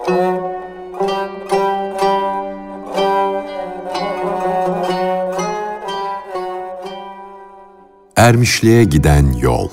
Ermişliğe giden yol.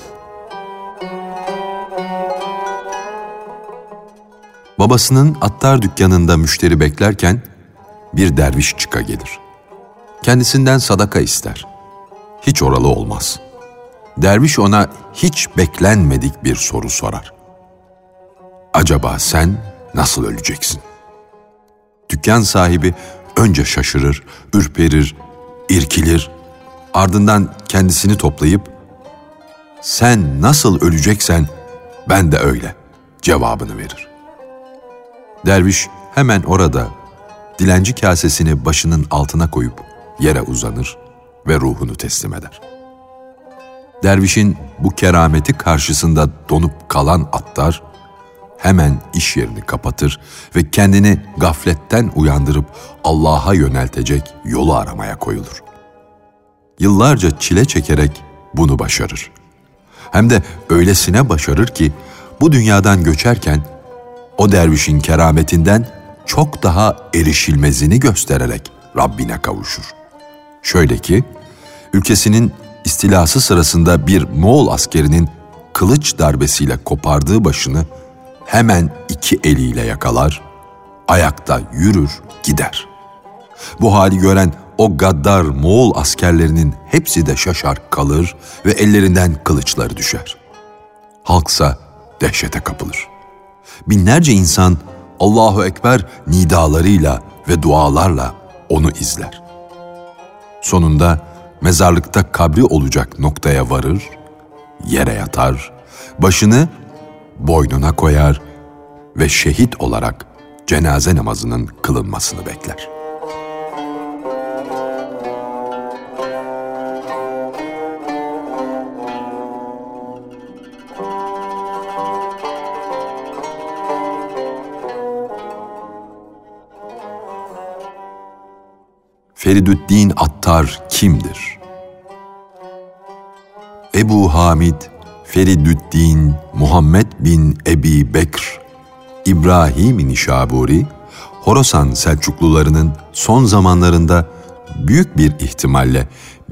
Babasının attar dükkanında müşteri beklerken bir derviş çıka gelir. Kendisinden sadaka ister. Hiç oralı olmaz. Derviş ona hiç beklenmedik bir soru sorar. Acaba sen nasıl öleceksin? Dükkan sahibi önce şaşırır, ürperir, irkilir. Ardından kendisini toplayıp, "Sen nasıl öleceksen ben de öyle," cevabını verir. Derviş hemen orada dilenci kasesini başının altına koyup yere uzanır ve ruhunu teslim eder. Dervişin bu kerameti karşısında donup kalan attar, hemen iş yerini kapatır ve kendini gafletten uyandırıp Allah'a yöneltecek yolu aramaya koyulur. Yıllarca çile çekerek bunu başarır. Hem de öylesine başarır ki bu dünyadan göçerken o dervişin kerametinden çok daha erişilmezini göstererek Rabbine kavuşur. Şöyle ki, ülkesinin istilası sırasında bir Moğol askerinin kılıç darbesiyle kopardığı başını hemen iki eliyle yakalar, ayakta yürür gider. Bu hali gören o gaddar Moğol askerlerinin hepsi de şaşar kalır ve ellerinden kılıçları düşer. Halksa dehşete kapılır. Binlerce insan Allahu Ekber nidalarıyla ve dualarla onu izler. Sonunda mezarlıkta kabri olacak noktaya varır, yere yatar, başını boynuna koyar ve şehit olarak cenaze namazının kılınmasını bekler. Feridüddin Attar kimdir? Ebu Hamid Feridüddin Muhammed bin Ebi Bekr İbrahim Nişaburi, Horasan Selçuklularının son zamanlarında büyük bir ihtimalle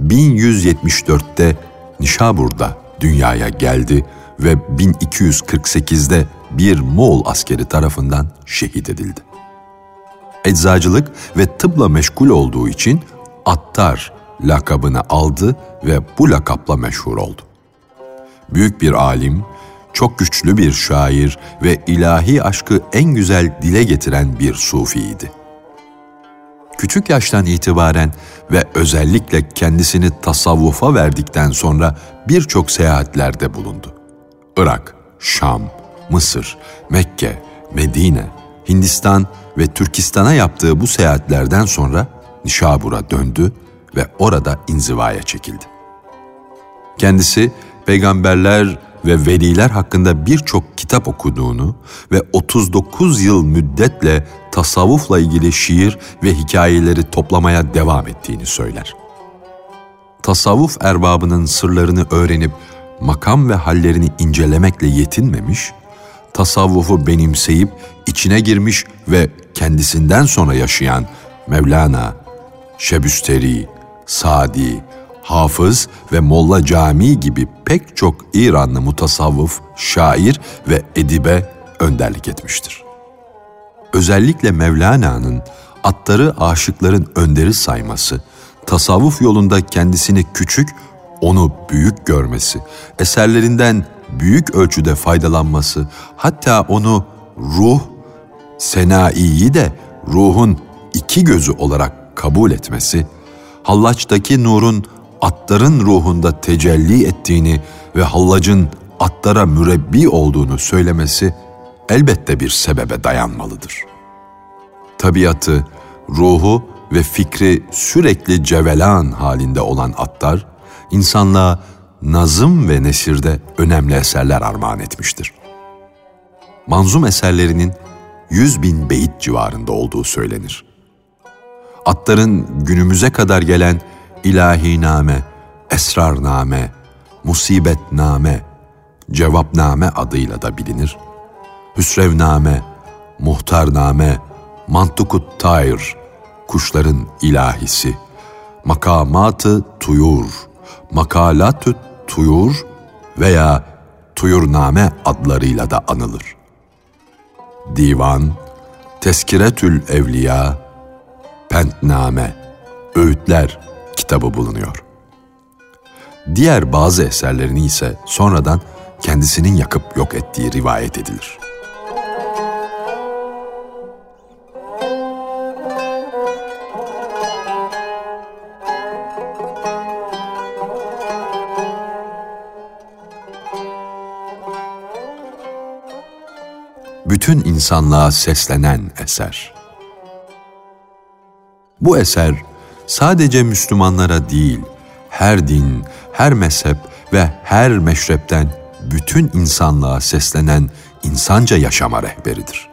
1174'te Nişabur'da dünyaya geldi ve 1248'de bir Moğol askeri tarafından şehit edildi. Eczacılık ve tıpla meşgul olduğu için Attar lakabını aldı ve bu lakapla meşhur oldu. Büyük bir alim, çok güçlü bir şair ve ilahi aşkı en güzel dile getiren bir sufiydi. Küçük yaştan itibaren ve özellikle kendisini tasavvufa verdikten sonra birçok seyahatlerde bulundu. Irak, Şam, Mısır, Mekke, Medine, Hindistan ve Türkistan'a yaptığı bu seyahatlerden sonra Nişabur'a döndü ve orada inzivaya çekildi. Kendisi peygamberler ve veliler hakkında birçok kitap okuduğunu ve 39 yıl müddetle tasavvufla ilgili şiir ve hikayeleri toplamaya devam ettiğini söyler. Tasavvuf erbabının sırlarını öğrenip makam ve hallerini incelemekle yetinmemiş, tasavvufu benimseyip içine girmiş ve kendisinden sonra yaşayan Mevlana, Şebüsteri, Sadi, Hafız ve Molla Cami gibi pek çok İranlı mutasavvıf, şair ve edibe önderlik etmiştir. Özellikle Mevlana'nın attarı aşıkların önderi sayması, tasavvuf yolunda kendisini küçük, onu büyük görmesi, eserlerinden büyük ölçüde faydalanması, hatta onu ruh, Senai'yi de ruhun iki gözü olarak kabul etmesi, Hallaç'taki nurun attarın ruhunda tecelli ettiğini ve hallacın attara mürebbi olduğunu söylemesi elbette bir sebebe dayanmalıdır. Tabiatı, ruhu ve fikri sürekli cevelan halinde olan attar, insanlığa nazım ve nesirde önemli eserler armağan etmiştir. Manzum eserlerinin 100.000 beyit civarında olduğu söylenir. Attarın günümüze kadar gelen İlahiname, Esrarname, Musibetname, Cevapname adıyla da bilinir. Hüsrevname, Muhtarname, Mantukut Tayr, kuşların ilahisi, Makamat-ı Tuyur, Makalat-ı Tuyur veya Tuyurname adlarıyla da anılır. Divan, Tezkiretül Evliya, Pentname, Öğütler kitabı bulunuyor. Diğer bazı eserlerini ise sonradan kendisinin yakıp yok ettiği rivayet edilir. Bütün insanlığa seslenen eser. Bu eser sadece Müslümanlara değil, her din, her mezhep ve her meşrepten bütün insanlığa seslenen insanca yaşama rehberidir.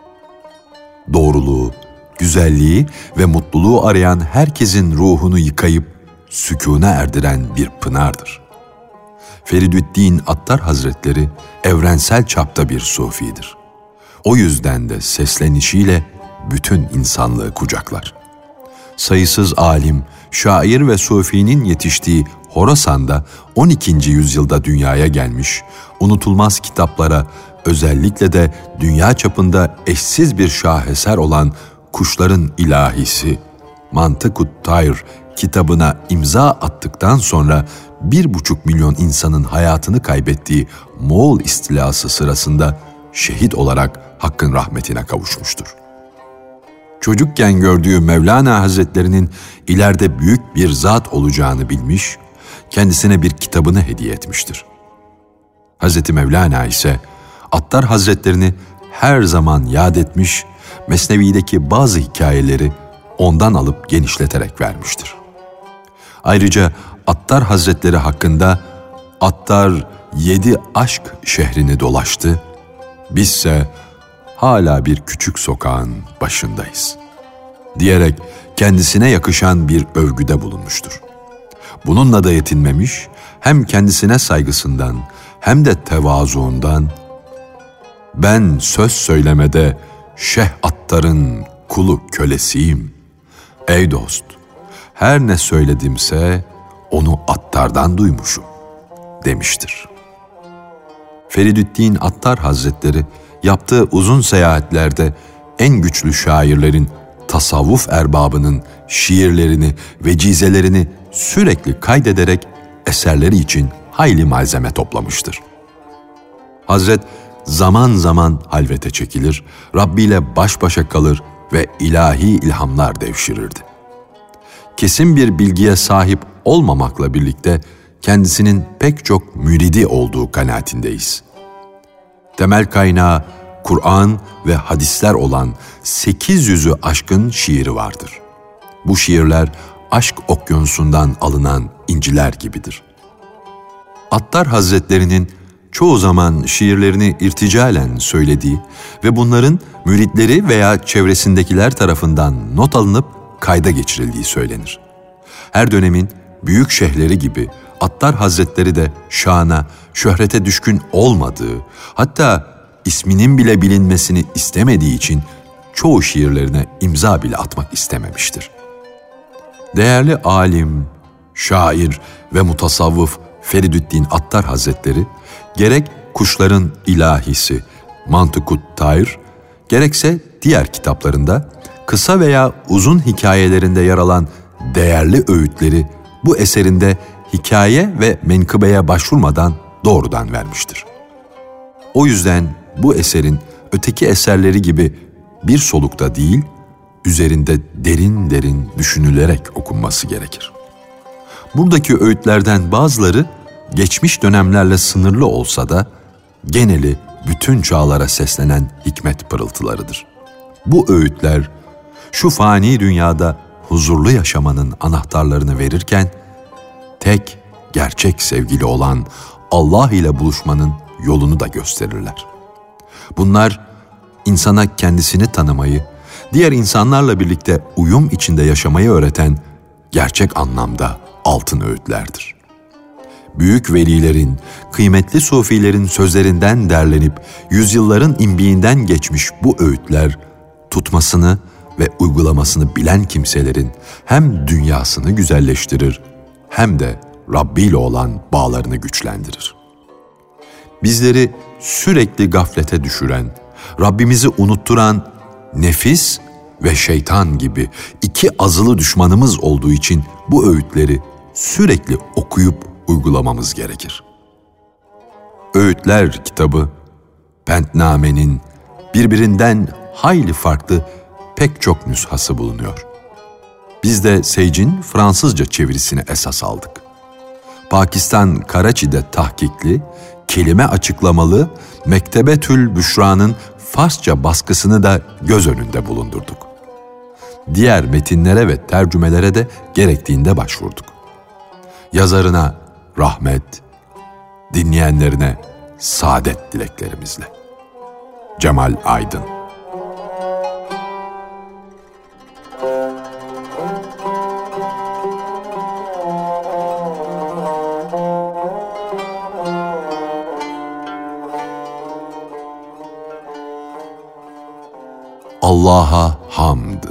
Doğruluğu, güzelliği ve mutluluğu arayan herkesin ruhunu yıkayıp sükûne erdiren bir pınardır. Feridüddin Attar Hazretleri evrensel çapta bir sufidir. O yüzden de seslenişiyle bütün insanlığı kucaklar. Sayısız alim, şair ve sufinin yetiştiği Horasan'da 12. yüzyılda dünyaya gelmiş, unutulmaz kitaplara, özellikle de dünya çapında eşsiz bir şaheser olan Kuşların İlahisi, Mantukut Tayr kitabına imza attıktan sonra 1,5 milyon insanın hayatını kaybettiği Moğol istilası sırasında şehit olarak Hakk'ın rahmetine kavuşmuştur. Çocukken gördüğü Mevlana Hazretlerinin ileride büyük bir zat olacağını bilmiş, kendisine bir kitabını hediye etmiştir. Hazreti Mevlana ise Attar Hazretlerini her zaman yad etmiş, Mesnevi'deki bazı hikayeleri ondan alıp genişleterek vermiştir. Ayrıca Attar Hazretleri hakkında Attar 7 aşk şehrini dolaştı, bizse hala bir küçük sokağın başındayız diyerek kendisine yakışan bir övgüde bulunmuştur. Bununla da yetinmemiş, hem kendisine saygısından hem de tevazuundan ben söz söylemede Şeyh Attar'ın kulu kölesiyim. Ey dost, her ne söyledimse onu Attar'dan duymuşum demiştir. Feridüddin Attar Hazretleri yaptığı uzun seyahatlerde en güçlü şairlerin, tasavvuf erbabının şiirlerini, vecizelerini sürekli kaydederek eserleri için hayli malzeme toplamıştır. Hazret zaman zaman halvete çekilir, Rabbi ile baş başa kalır ve ilahi ilhamlar devşirirdi. Kesin bir bilgiye sahip olmamakla birlikte kendisinin pek çok müridi olduğu kanaatindeyiz. Temel kaynağı Kur'an ve hadisler olan 800'ü aşkın şiiri vardır. Bu şiirler aşk okyanusundan alınan inciler gibidir. Attar Hazretlerinin çoğu zaman şiirlerini irticalen söylediği ve bunların müritleri veya çevresindekiler tarafından not alınıp kayda geçirildiği söylenir. Her dönemin büyük şeyhleri gibi Attar Hazretleri de şana, şöhrete düşkün olmadığı, hatta isminin bile bilinmesini istemediği için çoğu şiirlerine imza bile atmak istememiştir. Değerli alim, şair ve mutasavvıf Feridüddin Attar Hazretleri, gerek Kuşların İlahisi, Mantukut Tayr, gerekse diğer kitaplarında kısa veya uzun hikayelerinde yer alan değerli öğütleri bu eserinde hikaye ve menkıbeye başvurmadan doğrudan vermiştir. O yüzden bu eserin öteki eserleri gibi bir solukta değil, üzerinde derin derin düşünülerek okunması gerekir. Buradaki öğütlerden bazıları geçmiş dönemlerle sınırlı olsa da geneli bütün çağlara seslenen hikmet pırıltılarıdır. Bu öğütler şu fani dünyada huzurlu yaşamanın anahtarlarını verirken tek gerçek sevgili olan Allah ile buluşmanın yolunu da gösterirler. Bunlar insana kendisini tanımayı, diğer insanlarla birlikte uyum içinde yaşamayı öğreten gerçek anlamda altın öğütlerdir. büyük velilerin, kıymetli sufilerin sözlerinden derlenip yüzyılların imbiğinden geçmiş bu öğütler, tutmasını ve uygulamasını bilen kimselerin hem dünyasını güzelleştirir hem de Rabbi ile olan bağlarını güçlendirir. Bizleri sürekli gaflete düşüren, Rabbimizi unutturan nefis ve şeytan gibi iki azılı düşmanımız olduğu için bu öğütleri sürekli okuyup uygulamamız gerekir. Öğütler kitabı, Pentname'nin birbirinden hayli farklı pek çok nüshası bulunuyor. Biz de Sage'in Fransızca çevirisini esas aldık. Pakistan Karaçi'de tahkikli, kelime açıklamalı Mektebetül Büşra'nın Farsça baskısını da göz önünde bulundurduk. Diğer metinlere ve tercümelere de gerektiğinde başvurduk. Yazarına rahmet, dinleyenlerine saadet dileklerimizle. Cemal Aydın. Allah'a hamd.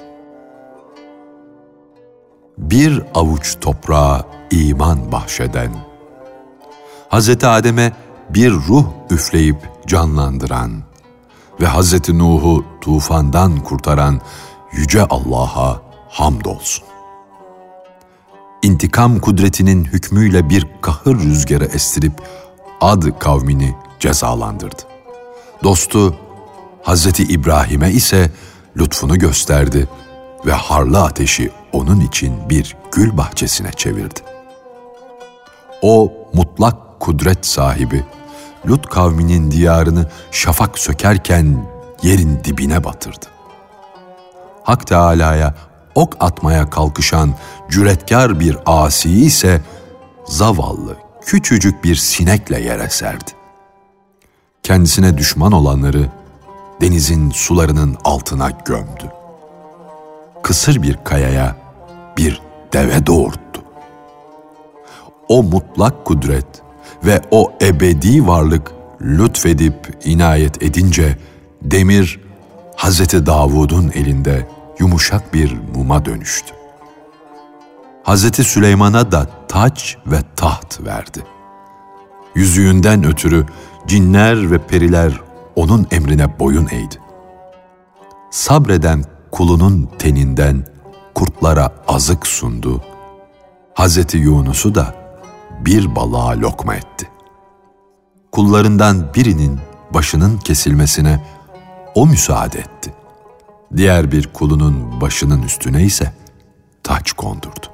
Bir avuç toprağa iman bahşeden, Hazreti Adem'e bir ruh üfleyip canlandıran ve Hazreti Nuh'u tufandan kurtaran Yüce Allah'a hamdolsun. İntikam kudretinin hükmüyle bir kahır rüzgarı estirip Ad kavmini cezalandırdı. Dostu Hazreti İbrahim'e ise lütfunu gösterdi ve harlı ateşi onun için bir gül bahçesine çevirdi. O mutlak kudret sahibi, Lut kavminin diyarını şafak sökerken yerin dibine batırdı. Hak Teâlâ'ya ok atmaya kalkışan cüretkar bir asi ise zavallı, küçücük bir sinekle yere serdi. Kendisine düşman olanları denizin sularının altına gömdü. Kısır bir kayaya bir deve doğurttu. O mutlak kudret ve o ebedi varlık lütfedip inayet edince demir Hazreti Davud'un elinde yumuşak bir muma dönüştü. Hazreti Süleyman'a da taç ve taht verdi. Yüzüğünden ötürü cinler ve periler onun emrine boyun eğdi. Sabreden kulunun teninden kurtlara azık sundu. Hazreti Yunus'u da bir balığa lokma etti. Kullarından birinin başının kesilmesine o müsaade etti. Diğer bir kulunun başının üstüne ise taç kondurdu.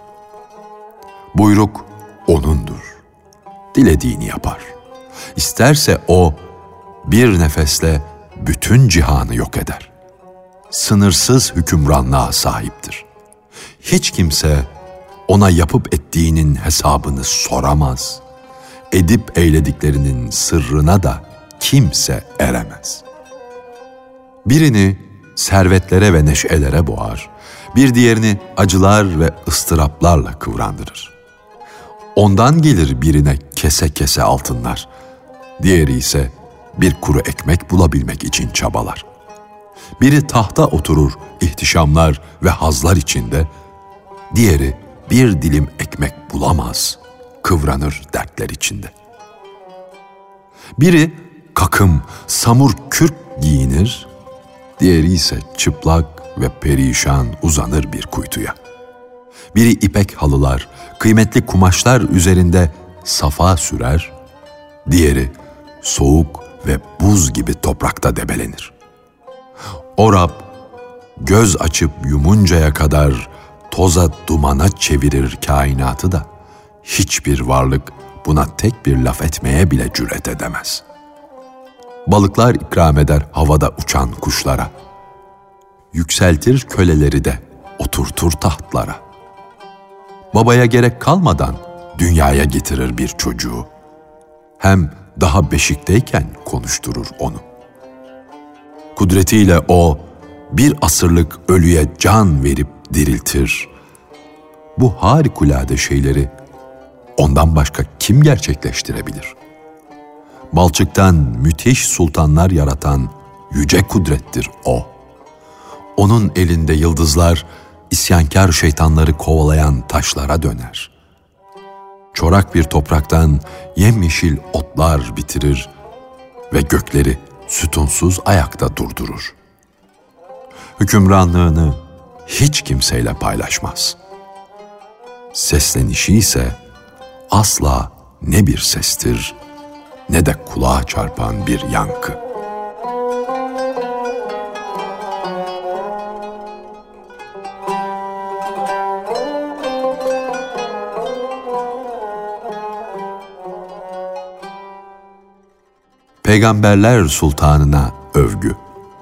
Buyruk O'nundur. Dilediğini yapar. İsterse O bir nefesle bütün cihanı yok eder. Sınırsız hükümranlığa sahiptir. Hiç kimse ona yapıp ettiğinin hesabını soramaz. Edip eylediklerinin sırrına da kimse eremez. Birini servetlere ve neşelere boğar, bir diğerini acılar ve ıstıraplarla kıvrandırır. Ondan gelir birine kese kese altınlar, diğeri ise bir kuru ekmek bulabilmek için çabalar. Biri tahta oturur ihtişamlar ve hazlar içinde, diğeri bir dilim ekmek bulamaz, kıvranır dertler içinde. Biri kakım, samur kürk giyinir, diğeri ise çıplak ve perişan uzanır bir kuytuya. Biri ipek halılar, kıymetli kumaşlar üzerinde safa sürer, diğeri soğuk ve buz gibi toprakta debelenir. O Rab, göz açıp yumuncaya kadar toza dumana çevirir kainatı da, hiçbir varlık buna tek bir laf etmeye bile cüret edemez. Balıklar ikram eder havada uçan kuşlara. Yükseltir köleleri de oturtur tahtlara. Babaya gerek kalmadan dünyaya getirir bir çocuğu. Hem daha beşikteyken konuşturur onu. Kudretiyle O bir asırlık ölüye can verip diriltir. Bu harikulade şeyleri ondan başka kim gerçekleştirebilir? Balçıktan müthiş sultanlar yaratan yüce kudrettir o. Onun elinde yıldızlar, isyankar şeytanları kovalayan taşlara döner. Çorak bir topraktan yemyeşil otlar bitirir ve gökleri sütunsuz ayakta durdurur. Hükümranlığını hiç kimseyle paylaşmaz. Seslenişi ise asla ne bir sestir ne de kulağa çarpan bir yankı. Peygamberler Sultanına övgü.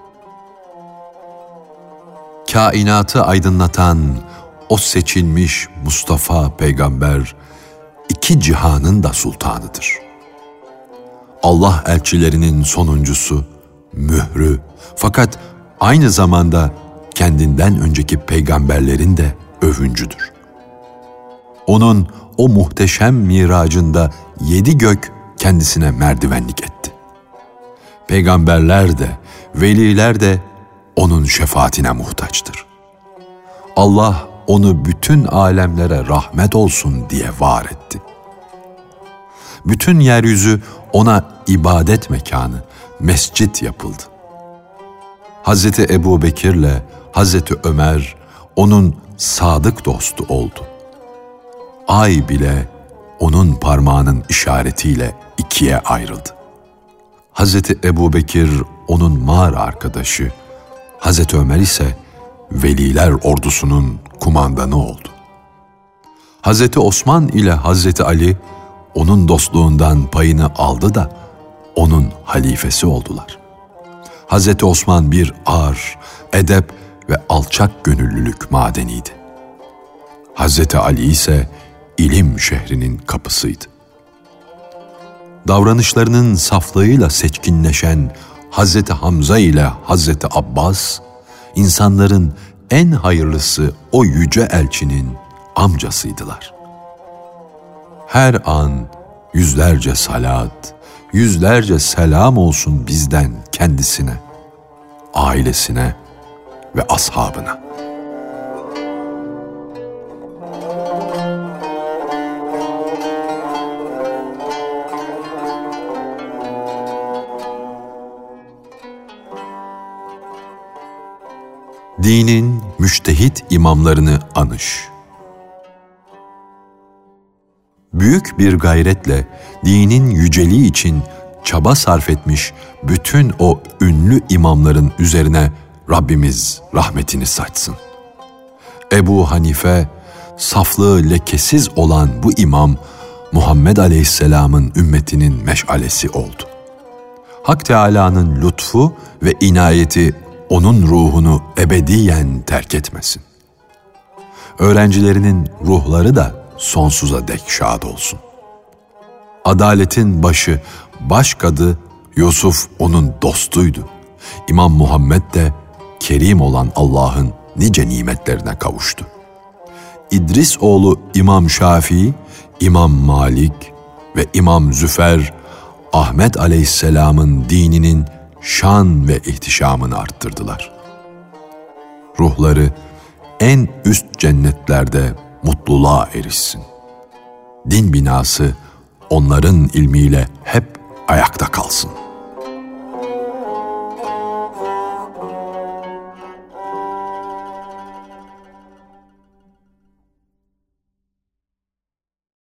Kainatı aydınlatan o seçilmiş Mustafa Peygamber, iki cihanın da sultanıdır. Allah elçilerinin sonuncusu, mührü, fakat aynı zamanda kendinden önceki peygamberlerin de övüncüdür. Onun o muhteşem miracında 7 gök kendisine merdivenlik etti. Peygamberler de, veliler de onun şefaatine muhtaçtır. Allah onu bütün alemlere rahmet olsun diye var etti. Bütün yeryüzü ona ibadet mekanı, mescit yapıldı. Hazreti Ebubekir'le Hazreti Ömer onun sadık dostu oldu. Ay bile onun parmağının işaretiyle ikiye ayrıldı. Hazreti Ebubekir onun mağara arkadaşı, Hazreti Ömer ise veliler ordusunun kumandanı oldu. Hazreti Osman ile Hazreti Ali onun dostluğundan payını aldı da onun halifesi oldular. Hazreti Osman bir ar, edep ve alçak gönüllülük madeniydi. Hazreti Ali ise ilim şehrinin kapısıydı. Davranışlarının saflığıyla seçkinleşen Hazreti Hamza ile Hazreti Abbas, insanların en hayırlısı o yüce elçinin amcasıydılar. Her an yüzlerce salat, yüzlerce selam olsun bizden kendisine, ailesine ve ashabına. Dinin müştehit imamlarını anış. Büyük bir gayretle dinin yüceliği için çaba sarf etmiş bütün o ünlü imamların üzerine Rabbimiz rahmetini saçsın. Ebu Hanife, saflığı lekesiz olan bu imam, Muhammed Aleyhisselam'ın ümmetinin meşalesi oldu. Hak Teâlâ'nın lütfu ve inayeti onun ruhunu ebediyen terk etmesin. Öğrencilerinin ruhları da sonsuza dek şad olsun. Adaletin başı, başkadı Yusuf onun dostuydu. İmam Muhammed de kerim olan Allah'ın nice nimetlerine kavuştu. İdris oğlu İmam Şafii, İmam Malik ve İmam Züfer, Ahmet Aleyhisselam'ın dininin şan ve ihtişamını arttırdılar. Ruhları en üst cennetlerde mutluluğa erişsin. Din binası onların ilmiyle hep ayakta kalsın.